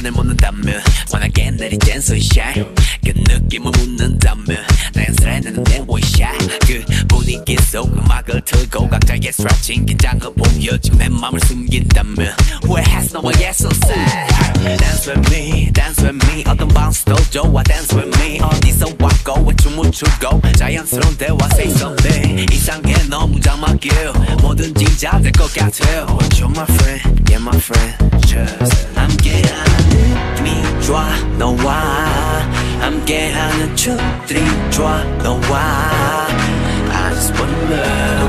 시간을 묻는다면 환하게 내리쬐는 sunshine 그 느낌을 묻는다면 자연스레 나는 내 원샷 그 분위기 속 음악을 틀고 각자의 stretching 긴장을 보여주고 내 맘을 숨긴다면 후회했어 너와의 sunset Dance with me, dance with me 어떤 방식도 좋아 dance with me 어디서 왔고 왜 춤을 추고 자연스러운 대화 say something 이상해 너무 장막길 뭐든지 잘 될 것 같아 But you're my friend, yeah my friend Just 함께하는 느낌이 좋아 너와 함께하는 춤들이 좋아 너와 I just wanna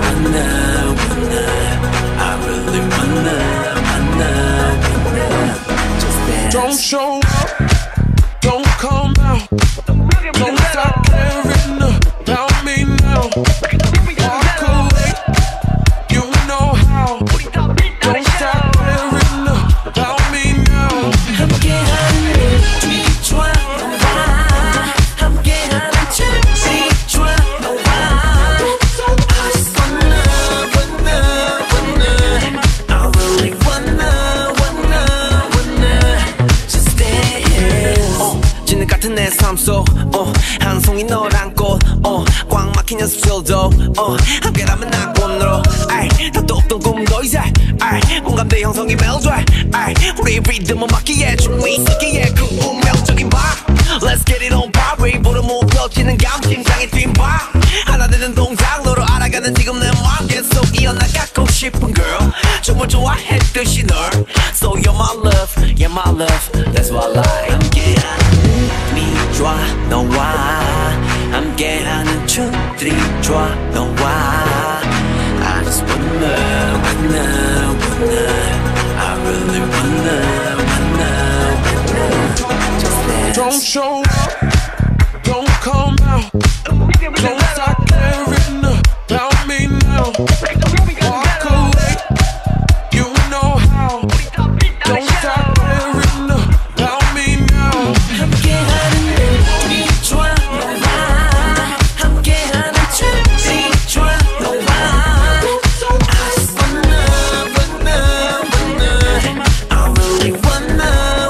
I really wanna Just dance Don't show up, don't come out, don't stop caring about me now. Walk away, you know how. Don't stop caring about me now. 함께하는 느낌이 좋아 너와 함께하는 춤들이 좋아 너와 I just wanna I really wanna Just dance 진흙 같은 내 삶 속 한 송이 널 안고 꽉 막힌 연습실도 함께라면 낙원으로 답도 없던 꿈도 이제 공감대 형성이 멜로디 우리 리듬을 맞기에 춤이 있기에 그 운명적인 밤 Let's get it on party 보름 무뎌지는 감심장의 뒷밤 하나 되는 동작 너로 알아가는 지금 내 마음 계속 이어나가고 싶은 girl 춤을 좋아했듯이 널 So you're my love, yeah my love That's what I like 함께하는 느낌이 좋아 너와 함께하는 춤들이 좋아 너와 I just wanna I really wanna Just dance Don't show up, don't come out, don't stop caring about me now. Walk away, you know how. Don't stop caring about me now. 함께하는 느낌이 좋아 너와 함께하는 춤들이 좋아 너와 I just wanna I really wanna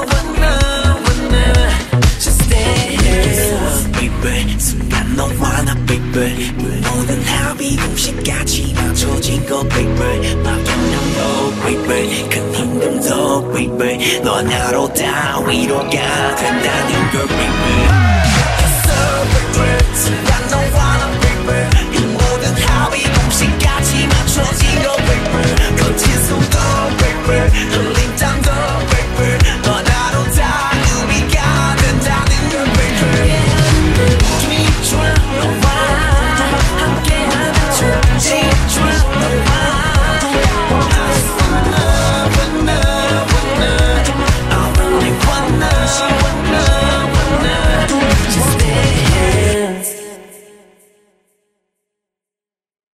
Just dance baby 순간 너와 나 baby 모든 합이 동시까지 맞춰진 거 baby 막연함도 baby 큰 힘듦도 baby 너 하나로 다 위로가 된다는 걸 baby It's so great